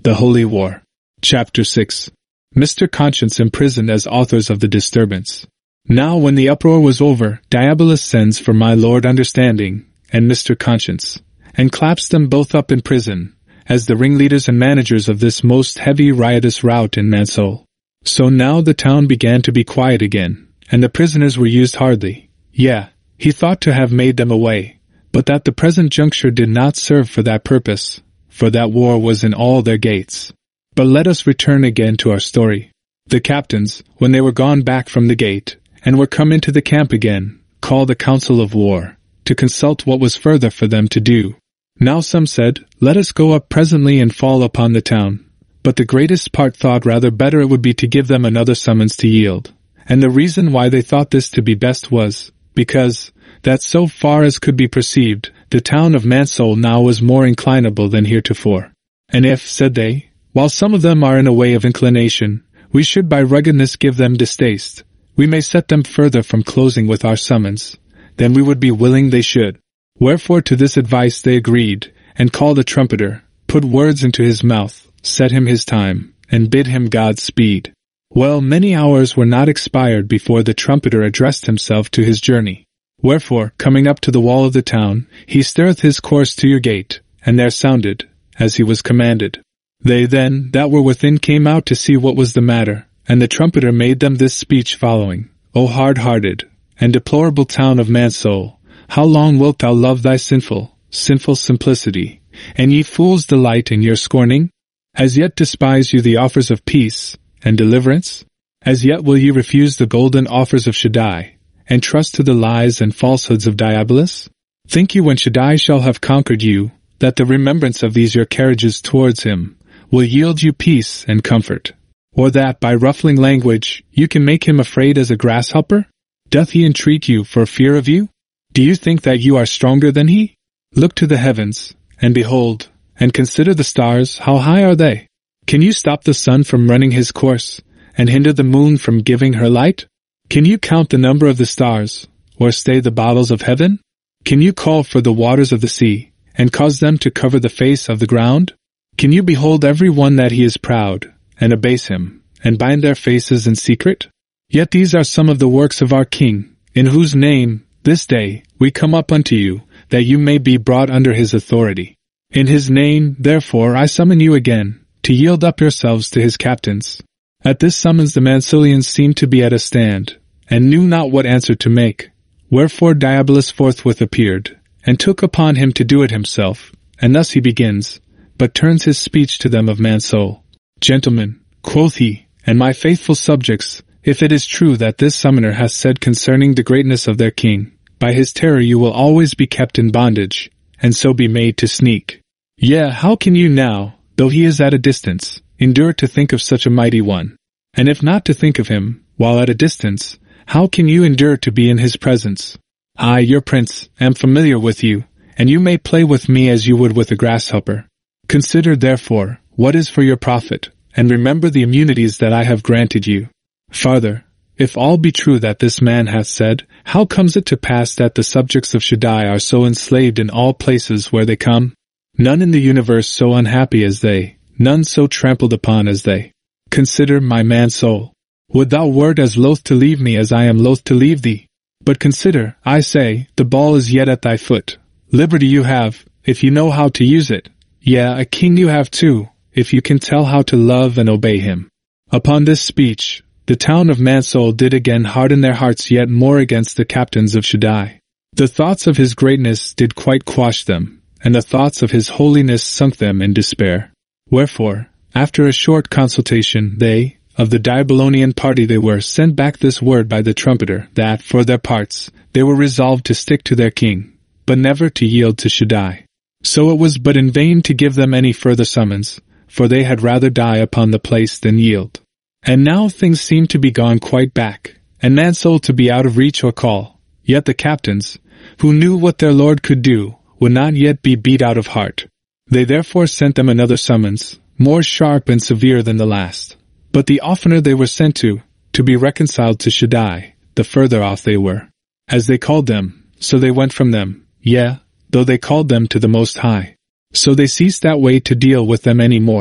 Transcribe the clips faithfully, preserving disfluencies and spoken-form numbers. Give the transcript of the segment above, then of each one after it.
The Holy War. Chapter six. Mister Conscience imprisoned as authors of the disturbance. Now when the uproar was over, Diabolus sends for my Lord Understanding, and Mister Conscience, and claps them both up in prison, as the ringleaders and managers of this most heavy riotous rout in Mansoul. So now the town began to be quiet again, and the prisoners were used hardly. Yeah, he thought to have made them away, but that the present juncture did not serve for that purpose, for that war was in all their gates. But let us return again to our story. The captains, when they were gone back from the gate, and were come into the camp again, called a council of war, to consult what was further for them to do. Now some said, Let us go up presently and fall upon the town. But the greatest part thought rather better it would be to give them another summons to yield. And the reason why they thought this to be best was, because, that so far as could be perceived, the town of Mansoul now was more inclinable than heretofore. And if, said they, while some of them are in a way of inclination, we should by ruggedness give them distaste, we may set them further from closing with our summons, then we would be willing they should. Wherefore to this advice they agreed, and called a trumpeter, put words into his mouth, set him his time, and bid him God speed. Well, many hours were not expired before the trumpeter addressed himself to his journey. Wherefore, coming up to the wall of the town, he stirreth his course to your gate, and there sounded, as he was commanded. They then, that were within, came out to see what was the matter, and the trumpeter made them this speech following. O hard-hearted, and deplorable town of Mansoul, how long wilt thou love thy sinful, sinful simplicity, and ye fools delight in your scorning? As yet despise you the offers of peace and deliverance? As yet will ye refuse the golden offers of Shaddai, and trust to the lies and falsehoods of Diabolus? Think you when Shaddai shall have conquered you, that the remembrance of these your carriages towards him will yield you peace and comfort? Or that, by ruffling language, you can make him afraid as a grasshopper? Doth he entreat you for fear of you? Do you think that you are stronger than he? Look to the heavens, and behold, and consider the stars, how high are they? Can you stop the sun from running his course, and hinder the moon from giving her light? Can you count the number of the stars, or stay the bottles of heaven? Can you call for the waters of the sea, and cause them to cover the face of the ground? Can you behold every one that he is proud, and abase him, and bind their faces in secret? Yet these are some of the works of our King, in whose name, this day, we come up unto you, that you may be brought under his authority. In his name, therefore, I summon you again, to yield up yourselves to his captains. At this summons the Mansoulians seemed to be at a stand, and knew not what answer to make. Wherefore Diabolus forthwith appeared, and took upon him to do it himself, and thus he begins, but turns his speech to them of Mansoul. Gentlemen, quoth he, and my faithful subjects, if it is true that this summoner hath said concerning the greatness of their king, by his terror you will always be kept in bondage, and so be made to sneak. Yea, how can you now, though he is at a distance, endure to think of such a mighty one? And if not to think of him, while at a distance, how can you endure to be in his presence? I, your prince, am familiar with you, and you may play with me as you would with a grasshopper. Consider, therefore, what is for your profit, and remember the immunities that I have granted you. Farther, if all be true that this man hath said, how comes it to pass that the subjects of Shaddai are so enslaved in all places where they come? None in the universe so unhappy as they, none so trampled upon as they. Consider, my Mansoul. Would thou wert as loath to leave me as I am loath to leave thee? But consider, I say, the ball is yet at thy foot. Liberty you have, if you know how to use it. Yea, a king you have too, if you can tell how to love and obey him. Upon this speech, the town of Mansoul did again harden their hearts yet more against the captains of Shaddai. The thoughts of his greatness did quite quash them, and the thoughts of his holiness sunk them in despair. Wherefore, after a short consultation, they, of the Diabolonian party they were, sent back this word by the trumpeter, that, for their parts, they were resolved to stick to their king, but never to yield to Shaddai. So it was but in vain to give them any further summons, for they had rather die upon the place than yield. And now things seemed to be gone quite back, and Mansoul to be out of reach or call. Yet the captains, who knew what their lord could do, would not yet be beat out of heart. They therefore sent them another summons, more sharp and severe than the last. But the oftener they were sent to, to be reconciled to Shaddai, the further off they were. As they called them, so they went from them, yea, though they called them to the Most High. So they ceased that way to deal with them any more,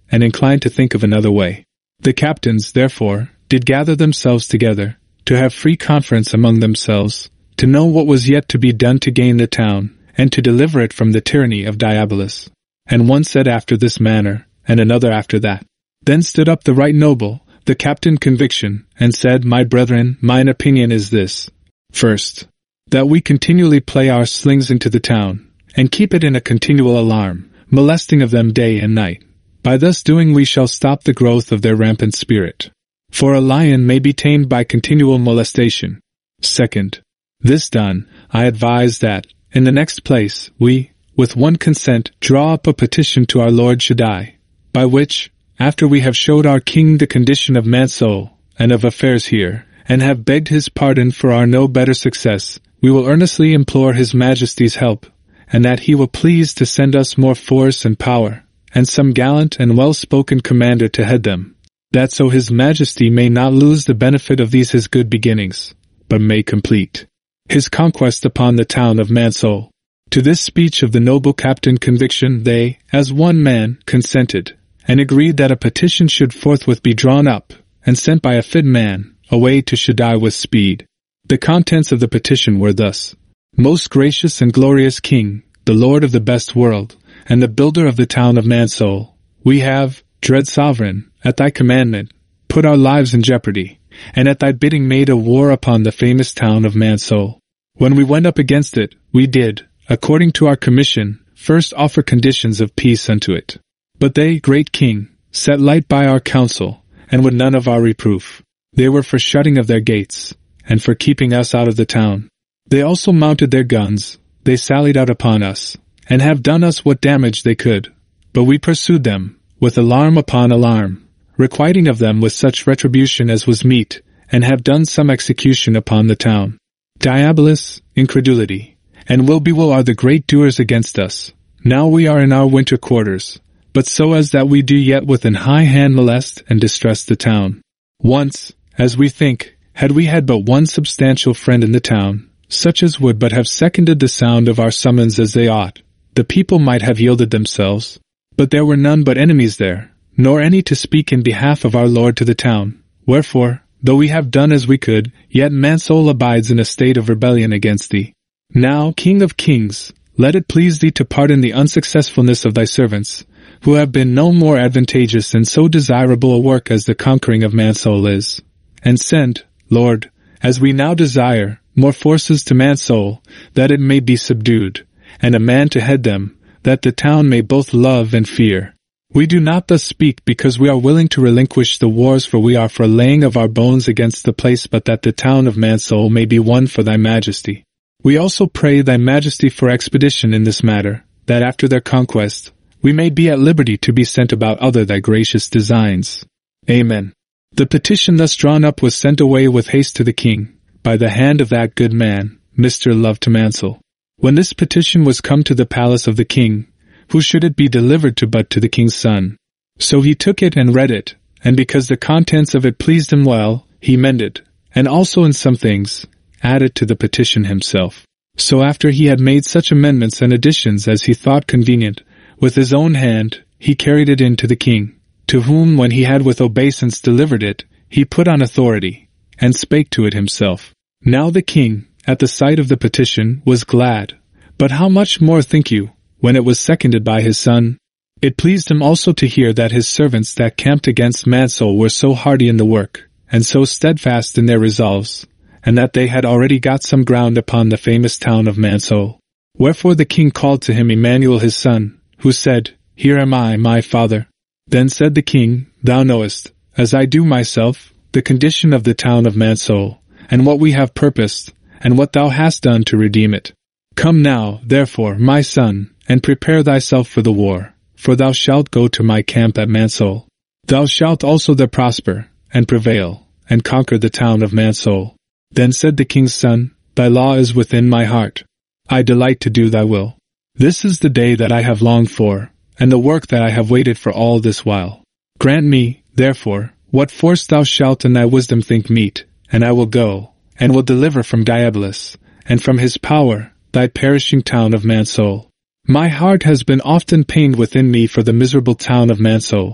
and inclined to think of another way. The captains, therefore, did gather themselves together, to have free conference among themselves, to know what was yet to be done to gain the town, and to deliver it from the tyranny of Diabolus. And one said after this manner, and another after that. Then stood up the right noble, the captain Conviction, and said, My brethren, mine opinion is this. First, that we continually play our slings into the town, and keep it in a continual alarm, molesting of them day and night. By thus doing we shall stop the growth of their rampant spirit. For a lion may be tamed by continual molestation. Second, this done, I advise that, in the next place, we, with one consent, draw up a petition to our Lord Shaddai, by which, after we have showed our King the condition of man's soul, and of affairs here, and have begged his pardon for our no better success, we will earnestly implore his Majesty's help, and that he will please to send us more force and power, and some gallant and well-spoken commander to head them, that so his Majesty may not lose the benefit of these his good beginnings, but may complete his conquest upon the town of Mansoul. To this speech of the noble Captain Conviction they, as one man, consented, and agreed that a petition should forthwith be drawn up, and sent by a fit man, away to Shaddai with speed. The contents of the petition were thus: Most gracious and glorious King, the Lord of the best world, and the builder of the town of Mansoul, we have, dread sovereign, at thy commandment, put our lives in jeopardy, and at thy bidding made a war upon the famous town of Mansoul. When we went up against it, we did, according to our commission, first offer conditions of peace unto it. But they, great King, set light by our counsel, and would none of our reproof. They were for shutting of their gates, and for keeping us out of the town. They also mounted their guns, they sallied out upon us, and have done us what damage they could. But we pursued them, with alarm upon alarm, requiting of them with such retribution as was meet, and have done some execution upon the town. Diabolus, incredulity, and will-be-will are the great doers against us. Now we are in our winter quarters, but so as that we do yet with an high hand molest and distress the town. Once, as we think, had we had but one substantial friend in the town, such as would but have seconded the sound of our summons as they ought, the people might have yielded themselves. But there were none but enemies there, nor any to speak in behalf of our Lord to the town. Wherefore, though we have done as we could, yet Mansoul abides in a state of rebellion against thee. Now, King of kings, let it please thee to pardon the unsuccessfulness of thy servants, who have been no more advantageous in so desirable a work as the conquering of Mansoul is. And send, Lord, as we now desire, more forces to Mansoul, that it may be subdued, and a man to head them, that the town may both love and fear. We do not thus speak because we are willing to relinquish the wars, for we are for laying of our bones against the place, but that the town of Mansoul may be won for thy Majesty. We also pray thy Majesty for expedition in this matter, that after their conquest, we may be at liberty to be sent about other thy gracious designs. Amen. The petition thus drawn up was sent away with haste to the king, by the hand of that good man, Mister Love to Mansoul. When this petition was come to the palace of the king, who should it be delivered to but to the king's son? So he took it and read it, and because the contents of it pleased him well, he mended, and also in some things, added to the petition himself. So after he had made such amendments and additions as he thought convenient, with his own hand, he carried it in to the king, to whom when he had with obeisance delivered it, he put on authority, and spake to it himself. Now the king, at the sight of the petition, was glad. But how much more, think you, when it was seconded by his son? It pleased him also to hear that his servants that camped against Mansoul were so hardy in the work, and so steadfast in their resolves, and that they had already got some ground upon the famous town of Mansoul. Wherefore the king called to him Emmanuel his son, who said, Here am I, my father. Then said the king, Thou knowest, as I do myself, the condition of the town of Mansoul, and what we have purposed, and what thou hast done to redeem it. Come now, therefore, my son, and prepare thyself for the war, for thou shalt go to my camp at Mansoul. Thou shalt also there prosper, and prevail, and conquer the town of Mansoul. Then said the king's son, Thy law is within my heart. I delight to do thy will. This is the day that I have longed for, and the work that I have waited for all this while. Grant me, therefore, what force thou shalt in thy wisdom think meet, and I will go, and will deliver from Diabolus, and from his power, thy perishing town of Mansoul. My heart has been often pained within me for the miserable town of Mansoul,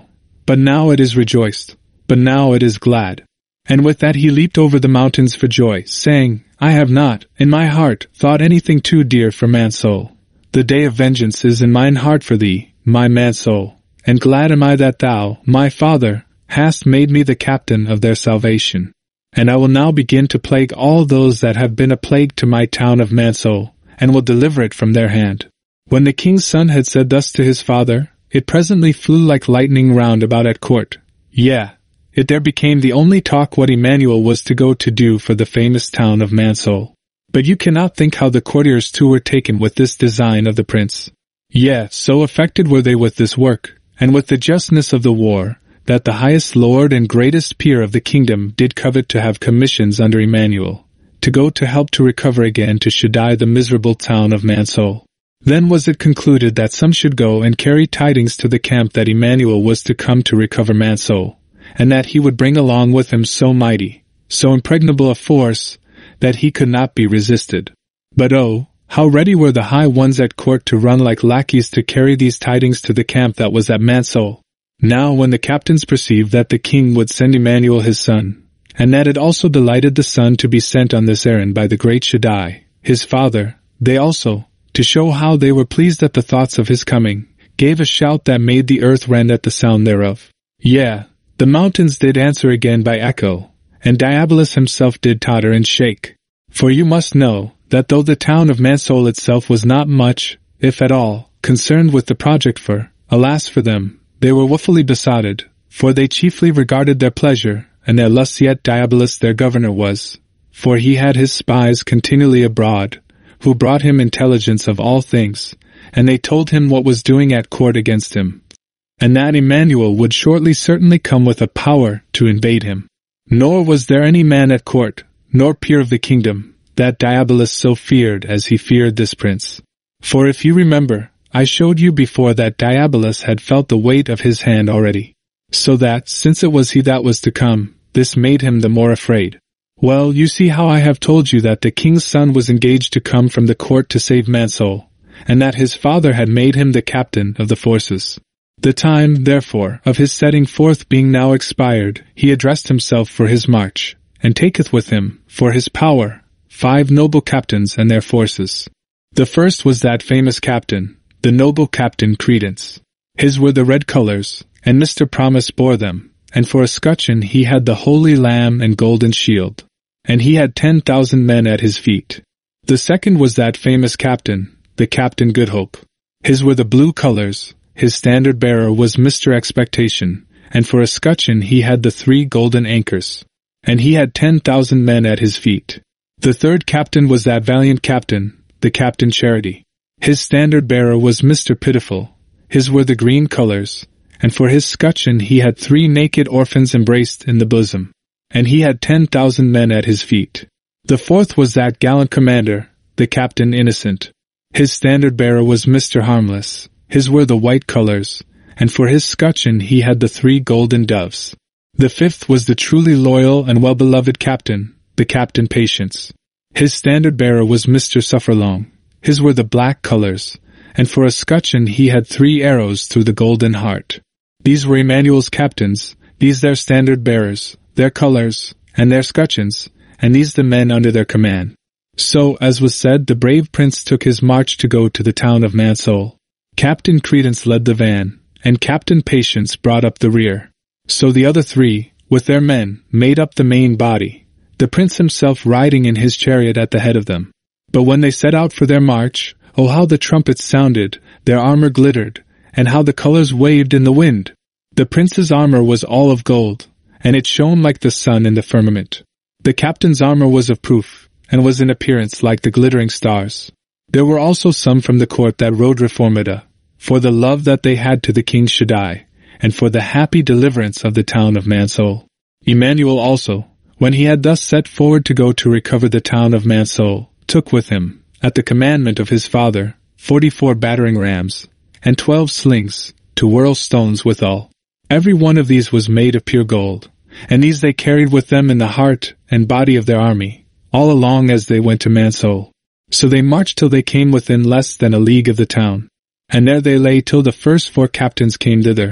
But now it is rejoiced, but now it is glad. And with that he leaped over the mountains for joy, saying, I have not, in my heart, thought anything too dear for man's soul. The day of vengeance is in mine heart for thee, my man's soul, and glad am I that thou, my Father, hast made me the captain of their salvation. And I will now begin to plague all those that have been a plague to my town of Mansoul, and will deliver it from their hand. When the king's son had said thus to his father, it presently flew like lightning round about at court. Yea, it there became the only talk what Emmanuel was to go to do for the famous town of Mansoul. But you cannot think how the courtiers too were taken with this design of the prince. Yea, so affected were they with this work, and with the justness of the war, that the highest lord and greatest peer of the kingdom did covet to have commissions under Emmanuel, to go to help to recover again to Shaddai the miserable town of Mansoul. Then was it concluded that some should go and carry tidings to the camp that Emmanuel was to come to recover Mansoul, and that he would bring along with him so mighty, so impregnable a force, that he could not be resisted. But oh, how ready were the high ones at court to run like lackeys to carry these tidings to the camp that was at Mansoul. Now when the captains perceived that the king would send Emmanuel his son, and that it also delighted the son to be sent on this errand by the great Shaddai, his father, they also, to show how they were pleased at the thoughts of his coming, gave a shout that made the earth rend at the sound thereof. Yea, the mountains did answer again by echo, and Diabolus himself did totter and shake. For you must know, that though the town of Mansoul itself was not much, if at all, concerned with the project for, alas for them, they were woefully besotted, for they chiefly regarded their pleasure, and their lusts. Yet Diabolus their governor was, for he had his spies continually abroad, who brought him intelligence of all things, and they told him what was doing at court against him, and that Emmanuel would shortly certainly come with a power to invade him. Nor was there any man at court, nor peer of the kingdom, that Diabolus so feared as he feared this prince. For if you remember, I showed you before that Diabolus had felt the weight of his hand already, so that, since it was he that was to come, this made him the more afraid. Well, you see how I have told you that the king's son was engaged to come from the court to save Mansoul, and that his father had made him the captain of the forces. The time, therefore, of his setting forth being now expired, he addressed himself for his march, and taketh with him, for his power, five noble captains and their forces. The first was that famous captain, the noble Captain Credence. His were the red colors, and Mister Promise bore them, and for a scutcheon he had the holy lamb and golden shield, and he had ten thousand men at his feet. The second was that famous captain, the Captain Goodhope. His were the blue colors, his standard-bearer was Mister Expectation, and for a scutcheon he had the three golden anchors, and he had ten thousand men at his feet. The third captain was that valiant captain, the Captain Charity. His standard-bearer was Mister Pitiful, his were the green colors, and for his scutcheon he had three naked orphans embraced in the bosom, and he had ten thousand men at his feet. The fourth was that gallant commander, the Captain Innocent. His standard-bearer was Mister Harmless, his were the white colors, and for his scutcheon he had the three golden doves. The fifth was the truly loyal and well-beloved captain, the Captain Patience. His standard-bearer was Mister Sufferlong, his were the black colors, and for a scutcheon he had three arrows through the golden heart. These were Emmanuel's captains, these their standard-bearers, their colors, and their scutcheons, and these the men under their command. So, as was said, the brave prince took his march to go to the town of Mansoul. Captain Credence led the van, and Captain Patience brought up the rear. So the other three, with their men, made up the main body, the prince himself riding in his chariot at the head of them. But when they set out for their march, oh how the trumpets sounded, their armor glittered, and how the colors waved in the wind! The prince's armor was all of gold, and it shone like the sun in the firmament. The captain's armor was of proof, and was in appearance like the glittering stars. There were also some from the court that rode reformida, for the love that they had to the king Shaddai, and for the happy deliverance of the town of Mansoul. Emmanuel also, when he had thus set forward to go to recover the town of Mansoul, took with him, at the commandment of his father, forty-four battering rams, and twelve slings, to whirl stones withal. Every one of these was made of pure gold, and these they carried with them in the heart and body of their army, all along as they went to Mansoul. So they marched till they came within less than a league of the town, and there they lay till the first four captains came thither,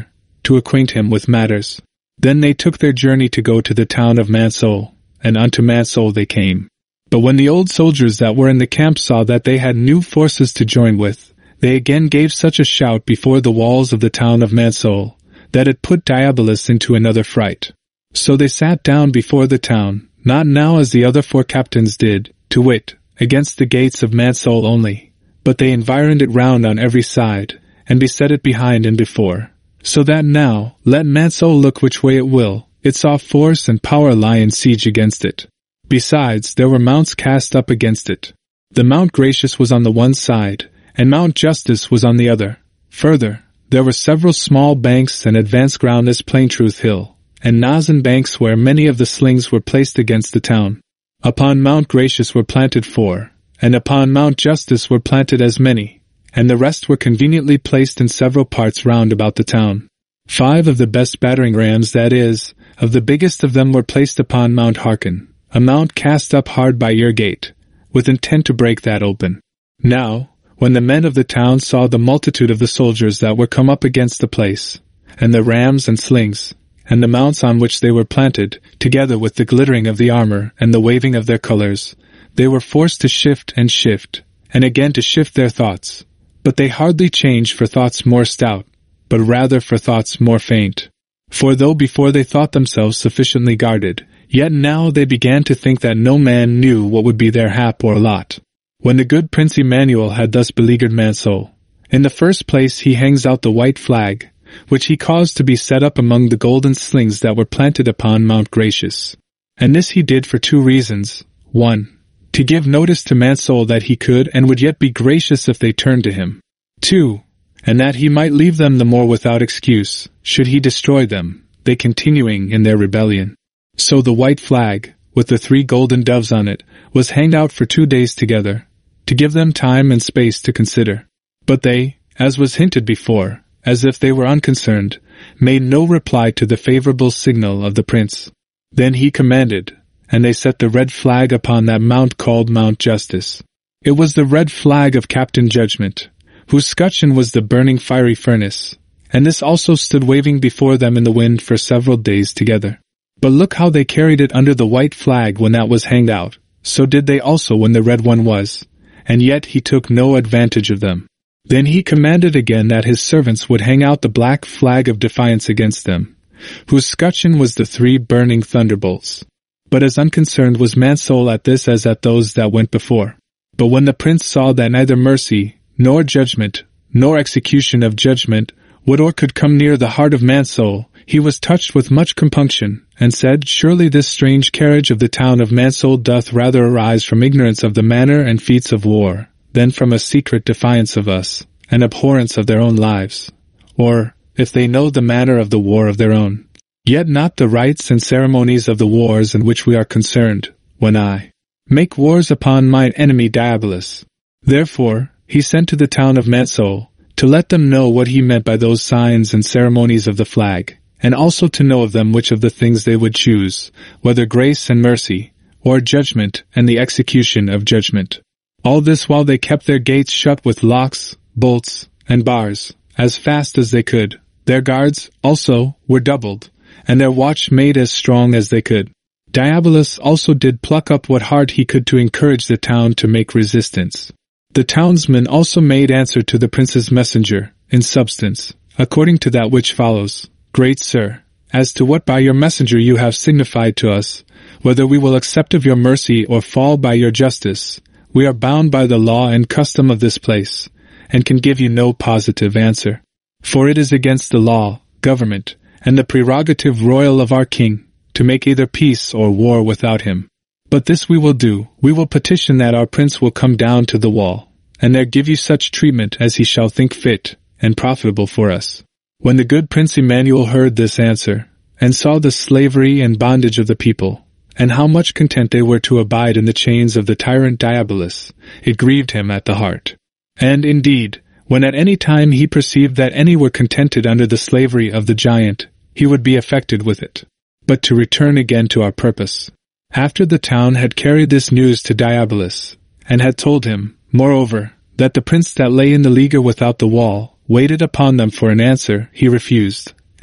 to acquaint him with matters. Then they took their journey to go to the town of Mansoul, and unto Mansoul they came. But when the old soldiers that were in the camp saw that they had new forces to join with, they again gave such a shout before the walls of the town of Mansoul, that it put Diabolus into another fright. So they sat down before the town, not now as the other four captains did, to wit, against the gates of Mansoul only, but they environed it round on every side, and beset it behind and before. So that now, let Mansoul look which way it will, it saw force and power lie in siege against it. Besides, there were mounts cast up against it. The Mount Gracious was on the one side, and Mount Justice was on the other. Further, there were several small banks and advanced ground as Plaintruth Hill, and Nazan banks where many of the slings were placed against the town. Upon Mount Gracious were planted four, and upon Mount Justice were planted as many, and the rest were conveniently placed in several parts round about the town. Five of the best battering rams, that is, of the biggest of them, were placed upon Mount Harkin, a mount cast up hard by your gate, with intent to break that open. Now, when the men of the town saw the multitude of the soldiers that were come up against the place, and the rams and slings, and the mounts on which they were planted, together with the glittering of the armor and the waving of their colors, they were forced to shift and shift, and again to shift their thoughts. But they hardly changed for thoughts more stout, but rather for thoughts more faint. For though before they thought themselves sufficiently guarded, yet now they began to think that no man knew what would be their hap or lot. When the good Prince Emmanuel had thus beleaguered Mansoul, in the first place he hangs out the white flag, which he caused to be set up among the golden slings that were planted upon Mount Gracious. And this he did for two reasons. One, to give notice to Mansoul that he could and would yet be gracious if they turned to him. Two, and that he might leave them the more without excuse, should he destroy them, they continuing in their rebellion. So the white flag, with the three golden doves on it, was hanged out for two days together, to give them time and space to consider. But they, as was hinted before, as if they were unconcerned, made no reply to the favorable signal of the prince. Then he commanded, and they set the red flag upon that mount called Mount Justice. It was the red flag of Captain Judgment, whose scutcheon was the burning fiery furnace, and this also stood waving before them in the wind for several days together. But look how they carried it under the white flag when that was hanged out, so did they also when the red one was, and yet he took no advantage of them. Then he commanded again that his servants would hang out the black flag of defiance against them, whose scutcheon was the three burning thunderbolts. But as unconcerned was Mansoul at this as at those that went before. But when the prince saw that neither mercy, nor judgment, nor execution of judgment, would or could come near the heart of Mansoul, he was touched with much compunction, and said, Surely this strange carriage of the town of Mansoul doth rather arise from ignorance of the manner and feats of war, than from a secret defiance of us, and abhorrence of their own lives. Or, if they know the manner of the war of their own, yet not the rites and ceremonies of the wars in which we are concerned, when I make wars upon mine enemy Diabolus. Therefore, he sent to the town of Mansoul, to let them know what he meant by those signs and ceremonies of the flag, and also to know of them which of the things they would choose, whether grace and mercy, or judgment and the execution of judgment. All this while they kept their gates shut with locks, bolts, and bars, as fast as they could. Their guards, also, were doubled, and their watch made as strong as they could. Diabolus also did pluck up what heart he could to encourage the town to make resistance. The townsmen also made answer to the prince's messenger, in substance, according to that which follows. Great sir, as to what by your messenger you have signified to us, whether we will accept of your mercy or fall by your justice, we are bound by the law and custom of this place, and can give you no positive answer. For it is against the law, government, and the prerogative royal of our king, to make either peace or war without him. But this we will do, we will petition that our prince will come down to the wall, and there give you such treatment as he shall think fit, and profitable for us. When the good Prince Emmanuel heard this answer, and saw the slavery and bondage of the people, and how much content they were to abide in the chains of the tyrant Diabolus, it grieved him at the heart. And indeed, when at any time he perceived that any were contented under the slavery of the giant, he would be affected with it. But to return again to our purpose. After the town had carried this news to Diabolus, and had told him, moreover, that the prince that lay in the leaguer without the wall waited upon them for an answer, he refused,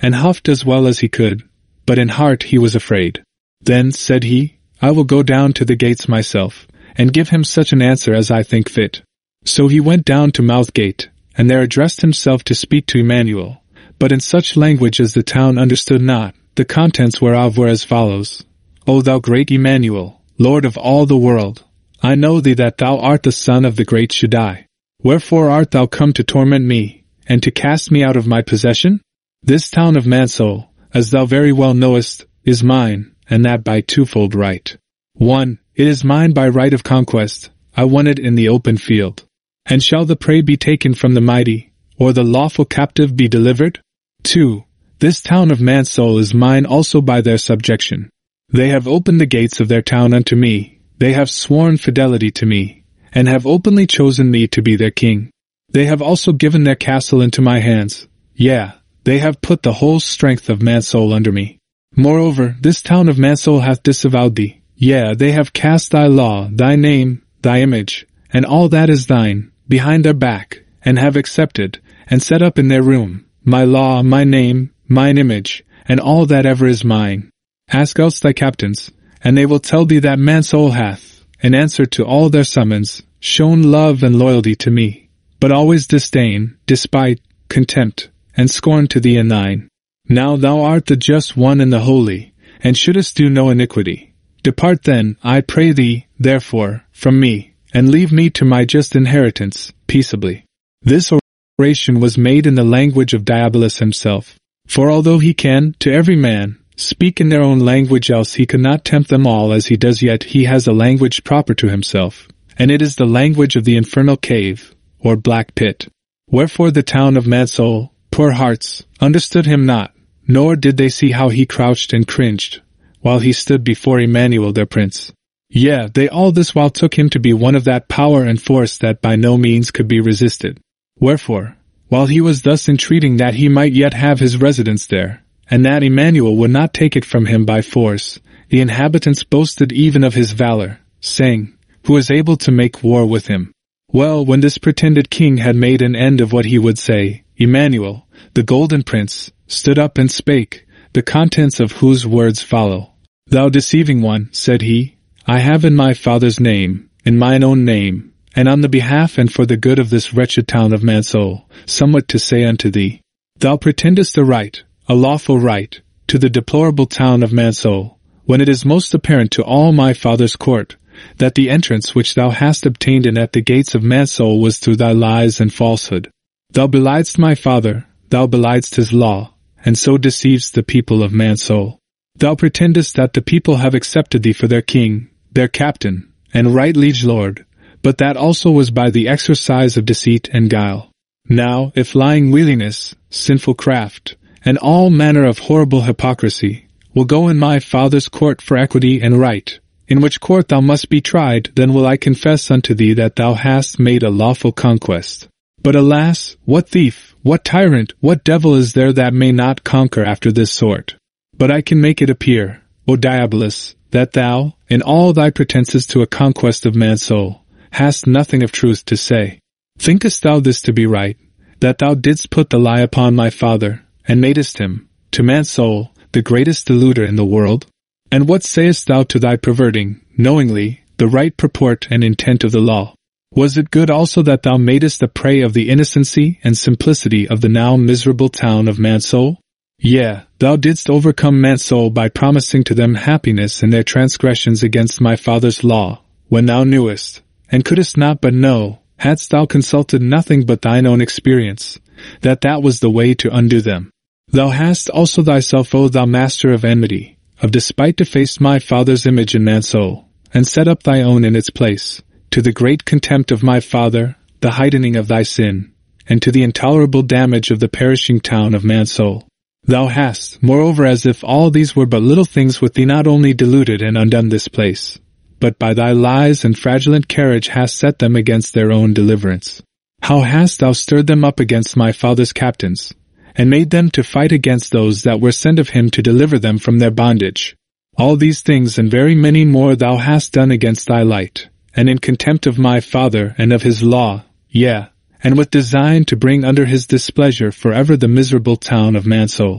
and huffed as well as he could, but in heart he was afraid. Then, said he, I will go down to the gates myself, and give him such an answer as I think fit. So he went down to Mouth Gate, and there addressed himself to speak to Emmanuel, but in such language as the town understood not, the contents whereof were as follows. O thou great Emmanuel, Lord of all the world, I know thee that thou art the Son of the great Shaddai. Wherefore art thou come to torment me, and to cast me out of my possession? This town of Mansoul, as thou very well knowest, is mine, and that by twofold right. One, it is mine by right of conquest, I won it in the open field. And shall the prey be taken from the mighty, or the lawful captive be delivered? Two, this town of Mansoul is mine also by their subjection. They have opened the gates of their town unto me, they have sworn fidelity to me, and have openly chosen me to be their king. They have also given their castle into my hands, yea, they have put the whole strength of Mansoul under me. Moreover, this town of Mansoul hath disavowed thee, yea, they have cast thy law, thy name, thy image, and all that is thine, behind their back, and have accepted, and set up in their room, my law, my name, mine image, and all that ever is mine. Ask else thy captains, and they will tell thee that Mansoul hath, in answer to all their summons, shown love and loyalty to me, but always disdain, despite, contempt, and scorn to thee and thine. Now thou art the just one and the holy, and shouldest do no iniquity. Depart then, I pray thee, therefore, from me, and leave me to my just inheritance, peaceably. This oration was made in the language of Diabolus himself, for although he can, to every man, speak in their own language, else he could not tempt them all as he does, yet he has a language proper to himself, and it is the language of the infernal cave, or black pit. Wherefore the town of Mansoul, poor hearts, understood him not, nor did they see how he crouched and cringed, while he stood before Emmanuel their prince. Yea, they all this while took him to be one of that power and force that by no means could be resisted. Wherefore, while he was thus entreating that he might yet have his residence there, and that Emmanuel would not take it from him by force, the inhabitants boasted even of his valor, saying, Who is able to make war with him? Well, when this pretended king had made an end of what he would say, Emmanuel, the golden prince, stood up and spake, the contents of whose words follow. Thou deceiving one, said he, I have in my Father's name, in mine own name, and on the behalf and for the good of this wretched town of Mansoul, somewhat to say unto thee. Thou pretendest a right, a lawful right, to the deplorable town of Mansoul, when it is most apparent to all my Father's court, that the entrance which thou hast obtained in at the gates of Mansoul was through thy lies and falsehood. Thou beliedst my Father, thou beliedst his law, and so deceivest the people of Mansoul. Thou pretendest that the people have accepted thee for their king, their captain, and right liege lord, but that also was by the exercise of deceit and guile. Now, if lying wheeliness, sinful craft, and all manner of horrible hypocrisy, will go in my Father's court for equity and right, in which court thou must be tried, then will I confess unto thee that thou hast made a lawful conquest. But alas, what thief, what tyrant, what devil is there that may not conquer after this sort? But I can make it appear, O Diabolus, that thou, in all thy pretenses to a conquest of Mansoul, hast nothing of truth to say. Thinkest thou this to be right, that thou didst put the lie upon my Father, and madest him, to Mansoul, the greatest deluder in the world? And what sayest thou to thy perverting, knowingly, the right purport and intent of the law? Was it good also that thou madest the prey of the innocency and simplicity of the now miserable town of Mansoul? Yea, thou didst overcome Mansoul by promising to them happiness in their transgressions against my Father's law, when thou knewest, and couldst not but know, hadst thou consulted nothing but thine own experience, that that was the way to undo them. Thou hast also thyself, O thou master of enmity, of despite, defaced my Father's image in Mansoul, and set up thy own in its place, to the great contempt of my Father, the heightening of thy sin, and to the intolerable damage of the perishing town of Mansoul. Thou hast, moreover, as if all these were but little things with thee, not only deluded and undone this place, but by thy lies and fraudulent carriage hast set them against their own deliverance. How hast thou stirred them up against my Father's captains, and made them to fight against those that were sent of him to deliver them from their bondage. All these things and very many more thou hast done against thy light, and in contempt of my Father and of his law, yea, and with design to bring under his displeasure forever the miserable town of Mansoul.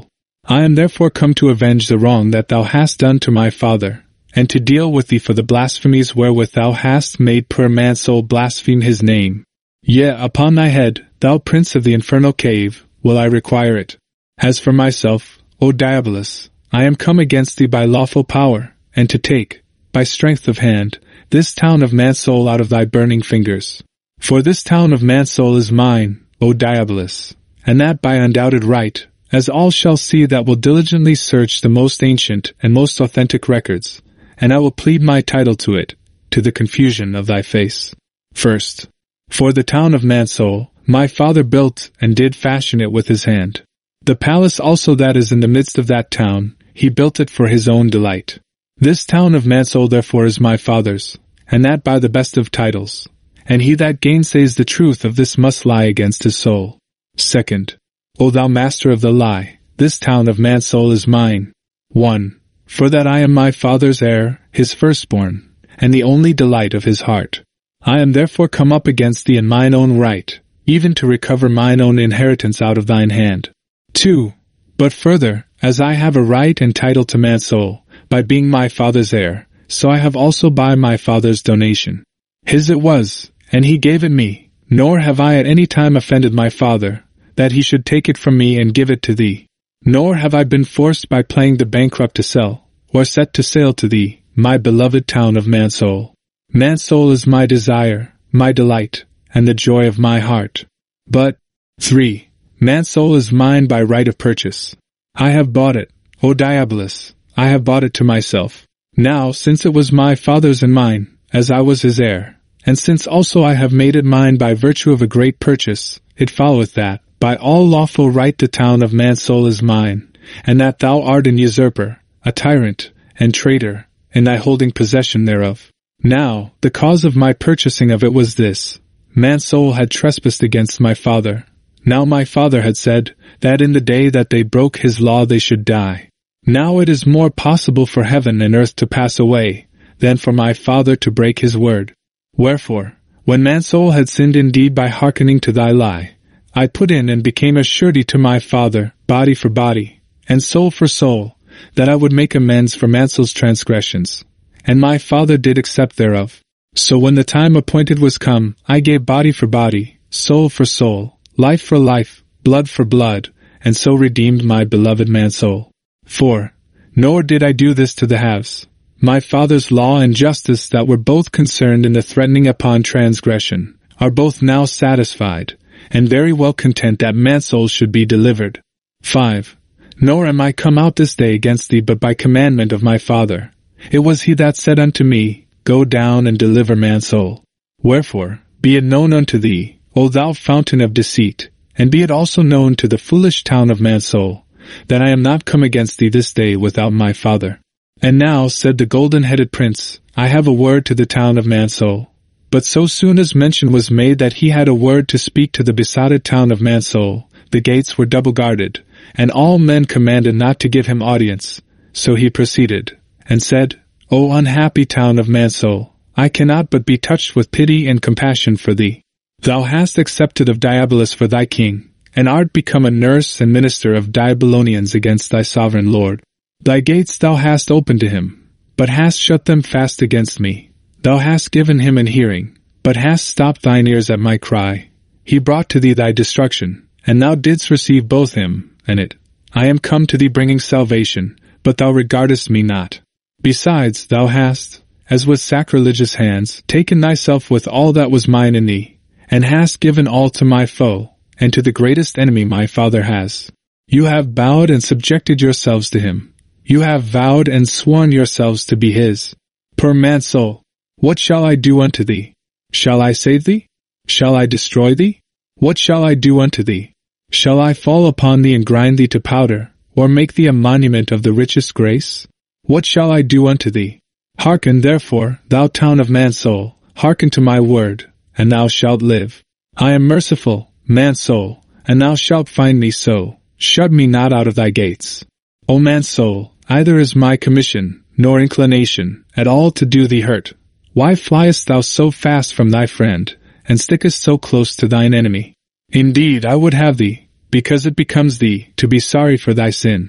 I am therefore come to avenge the wrong that thou hast done to my father, and to deal with thee for the blasphemies wherewith thou hast made poor man's soul blaspheme his name. Yea, upon thy head, thou prince of the infernal cave, will I require it. As for myself, O Diabolus, I am come against thee by lawful power, and to take, by strength of hand, this town of man's soul out of thy burning fingers. For this town of man's soul is mine, O Diabolus, and that by undoubted right, as all shall see that will diligently search the most ancient and most authentic records, and I will plead my title to it, to the confusion of thy face. First, for the town of man's soul, my father built and did fashion it with his hand. The palace also that is in the midst of that town, he built it for his own delight. This town of man's soul therefore is my father's, and that by the best of titles, and he that gainsays the truth of this must lie against his soul. Second, O thou master of the lie, this town of man's soul is mine. One, for that I am my father's heir, his firstborn, and the only delight of his heart. I am therefore come up against thee in mine own right, even to recover mine own inheritance out of thine hand. Two, but further, as I have a right and title to man's soul, by being my father's heir, so I have also by my father's donation. His it was, and he gave it me, nor have I at any time offended my father, that he should take it from me and give it to thee. Nor have I been forced by playing the bankrupt to sell, or set to sale to thee, my beloved town of man's soul. Man's soul is my desire, my delight, and the joy of my heart. But, three, man's soul is mine by right of purchase. I have bought it, O Diabolus, I have bought it to myself. Now, since it was my father's and mine, as I was his heir, and since also I have made it mine by virtue of a great purchase, it followeth that, by all lawful right the town of man's soul is mine, and that thou art an usurper, a tyrant, and traitor, in thy holding possession thereof. Now, the cause of my purchasing of it was this: man's soul had trespassed against my father. Now my father had said, that in the day that they broke his law they should die. Now it is more possible for heaven and earth to pass away, than for my father to break his word. Wherefore, when man's soul had sinned indeed by hearkening to thy lie, I put in and became a surety to my father, body for body, and soul for soul, that I would make amends for man's soul's transgressions. And my father did accept thereof. So when the time appointed was come, I gave body for body, soul for soul, life for life, blood for blood, and so redeemed my beloved man's soul. Four, nor did I do this to the halves. My father's law and justice that were both concerned in the threatening upon transgression, are both now satisfied, and very well content that man's soul should be delivered. Five, nor am I come out this day against thee but by commandment of my father. It was he that said unto me, Go down and deliver man's soul. Wherefore, be it known unto thee, O thou fountain of deceit, and be it also known to the foolish town of man's soul, that I am not come against thee this day without my father. And now, said the golden-headed prince, I have a word to the town of man's soul. But so soon as mention was made that he had a word to speak to the besotted town of man's soul, the gates were double guarded, and all men commanded not to give him audience. So he proceeded, and said, O unhappy town of man's soul, I cannot but be touched with pity and compassion for thee. Thou hast accepted of Diabolus for thy king, and art become a nurse and minister of Diabolonians against thy sovereign lord. Thy gates thou hast opened to him, but hast shut them fast against me. Thou hast given him an hearing, but hast stopped thine ears at my cry. He brought to thee thy destruction, and thou didst receive both him and it. I am come to thee bringing salvation, but thou regardest me not. Besides, thou hast, as with sacrilegious hands, taken thyself with all that was mine in thee, and hast given all to my foe, and to the greatest enemy my father has. You have bowed and subjected yourselves to him. You have vowed and sworn yourselves to be his. Poor man's soul, what shall I do unto thee? Shall I save thee? Shall I destroy thee? What shall I do unto thee? Shall I fall upon thee and grind thee to powder, or make thee a monument of the richest grace? What shall I do unto thee? Hearken therefore, thou town of man's soul, hearken to my word, and thou shalt live. I am merciful, man's soul, and thou shalt find me so. Shut me not out of thy gates. O man's soul, either is my commission, nor inclination, at all to do thee hurt. Why fliest thou so fast from thy friend, and stickest so close to thine enemy? Indeed, I would have thee, because it becomes thee, to be sorry for thy sin,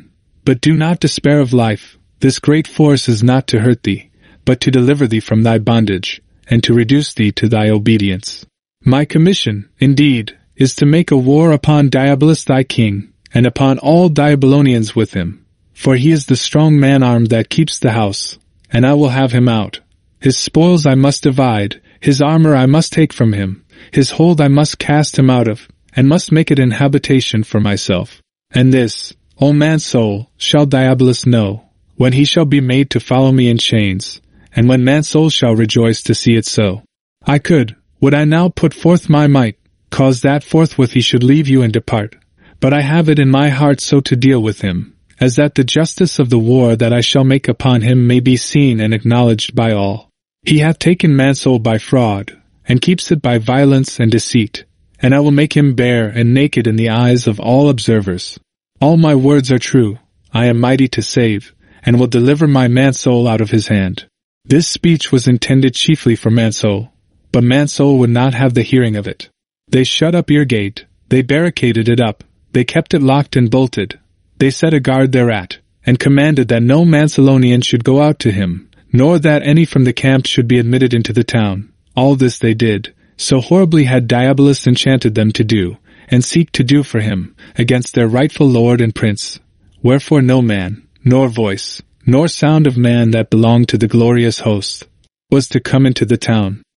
But do not despair of life. This great force is not to hurt thee, but to deliver thee from thy bondage, and to reduce thee to thy obedience. My commission, indeed, is to make a war upon Diabolus thy king, and upon all Diabolonians with him. For he is the strong man-armed that keeps the house, and I will have him out. His spoils I must divide, his armor I must take from him, his hold I must cast him out of, and must make it an habitation for myself. And this, O man's soul, shall Diabolus know, when he shall be made to follow me in chains, and when man's soul shall rejoice to see it so. I could, would I now put forth my might, cause that forthwith he should leave you and depart. But I have it in my heart so to deal with him, as that the justice of the war that I shall make upon him may be seen and acknowledged by all. He hath taken man's soul by fraud, and keeps it by violence and deceit, and I will make him bare and naked in the eyes of all observers. All my words are true, I am mighty to save, and will deliver my man's soul out of his hand. This speech was intended chiefly for man's soul, but man's soul would not have the hearing of it. They shut up ear gate, they barricaded it up, they kept it locked and bolted, they set a guard thereat, and commanded that no Mancelonian should go out to him, nor that any from the camp should be admitted into the town. All this they did, so horribly had Diabolus enchanted them to do, and seek to do for him, against their rightful lord and prince. Wherefore no man, nor voice, nor sound of man that belonged to the glorious host, was to come into the town.